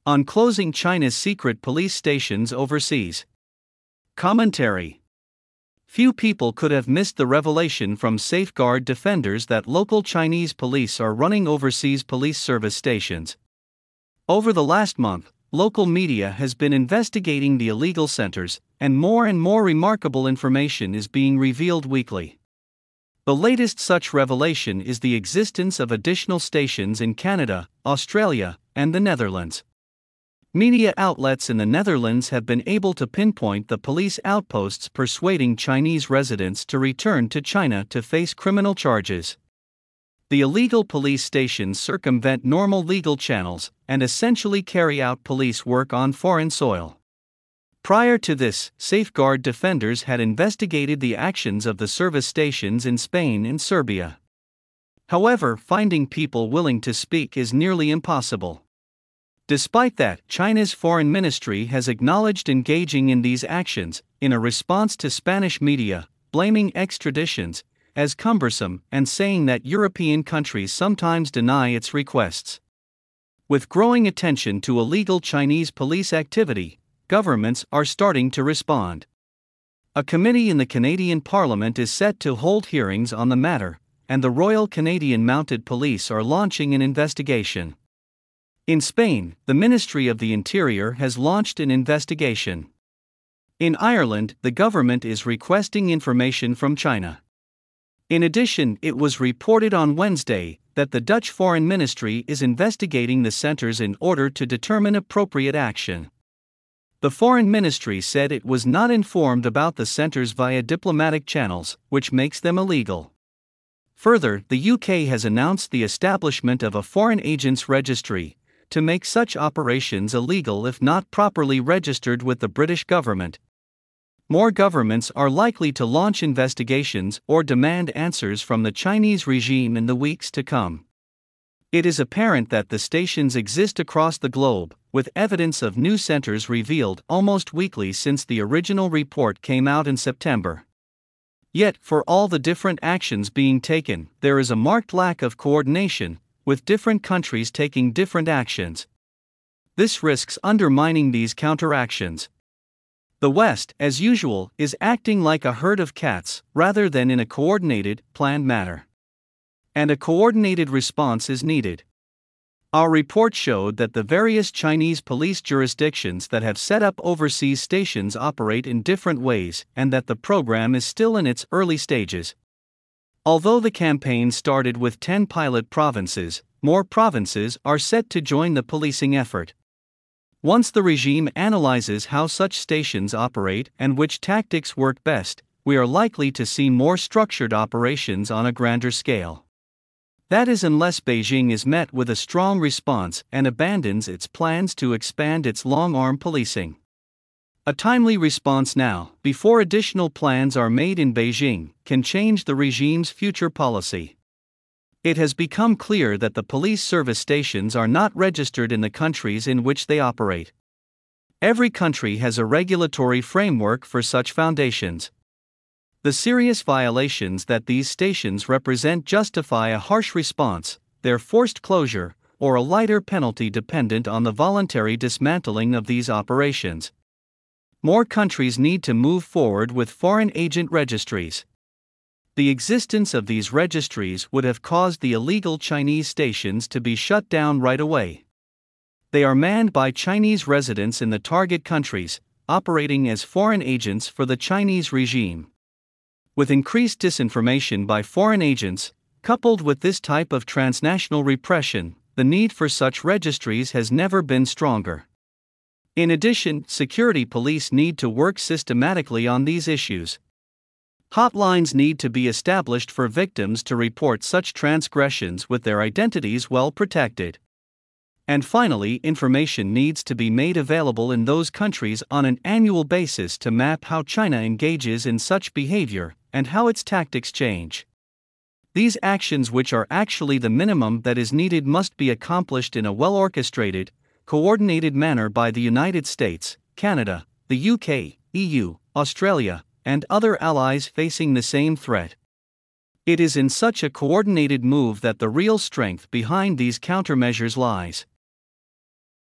On closing China's secret police stations overseas. Commentary. Few people could have missed the revelation from Safeguard defenders that local Chinese police are running overseas police service stations. Over the last month, local media has been investigating the illegal centers, and more remarkable information is being revealed weekly. The latest such revelation is the existence of additional stations in Canada, Australia, and the Netherlands. Media outlets in the Netherlands have been able to pinpoint the police outposts persuading Chinese residents to return to China to face criminal charges. The illegal police stations circumvent normal legal channels and essentially carry out police work on foreign soil. Prior to this, Safeguard defenders had investigated the actions of the service stations in Spain and Serbia. However, finding people willing to speak is nearly impossible. Despite that, China's foreign ministry has acknowledged engaging in these actions, in a response to Spanish media, blaming extraditions as cumbersome and saying that European countries sometimes deny its requests. With growing attention to illegal Chinese police activity, governments are starting to respond. A committee in the Canadian Parliament is set to hold hearings on the matter, and the Royal Canadian Mounted Police are launching an investigation. In Spain, the Ministry of the Interior has launched an investigation. In Ireland, the government is requesting information from China. In addition, it was reported on Wednesday that the Dutch Foreign Ministry is investigating the centers in order to determine appropriate action. The Foreign Ministry said it was not informed about the centers via diplomatic channels, which makes them illegal. Further, the UK has announced the establishment of a foreign agents registry to make such operations illegal if not properly registered with the British government. More governments are likely to launch investigations or demand answers from the Chinese regime in the weeks to come. It is apparent that the stations exist across the globe, with evidence of new centers revealed almost weekly since the original report came out in September. Yet, for all the different actions being taken, there is a marked lack of coordination, with different countries taking different actions. This risks undermining these counteractions. The West, as usual, is acting like a herd of cats, rather than in a coordinated, planned manner. And a coordinated response is needed. Our report showed that the various Chinese police jurisdictions that have set up overseas stations operate in different ways, and that the program is still in its early stages. Although the campaign started with 10 pilot provinces, more provinces are set to join the policing effort. Once the regime analyzes how such stations operate and which tactics work best, we are likely to see more structured operations on a grander scale. That is, unless Beijing is met with a strong response and abandons its plans to expand its long-arm policing. A timely response now, before additional plans are made in Beijing, can change the regime's future policy. It has become clear that the police service stations are not registered in the countries in which they operate. Every country has a regulatory framework for such foundations. The serious violations that these stations represent justify a harsh response, their forced closure, or a lighter penalty dependent on the voluntary dismantling of these operations. More countries need to move forward with foreign agent registries. The existence of these registries would have caused the illegal Chinese stations to be shut down right away. They are manned by Chinese residents in the target countries, operating as foreign agents for the Chinese regime. With increased disinformation by foreign agents, coupled with this type of transnational repression, the need for such registries has never been stronger. In addition, security police need to work systematically on these issues. Hotlines need to be established for victims to report such transgressions with their identities well protected. And finally, information needs to be made available in those countries on an annual basis to map how China engages in such behavior and how its tactics change. These actions, which are actually the minimum that is needed, must be accomplished in a well-orchestrated, coordinated manner by the United States, Canada, the UK, EU, Australia, and other allies facing the same threat. It is in such a coordinated move that the real strength behind these countermeasures lies.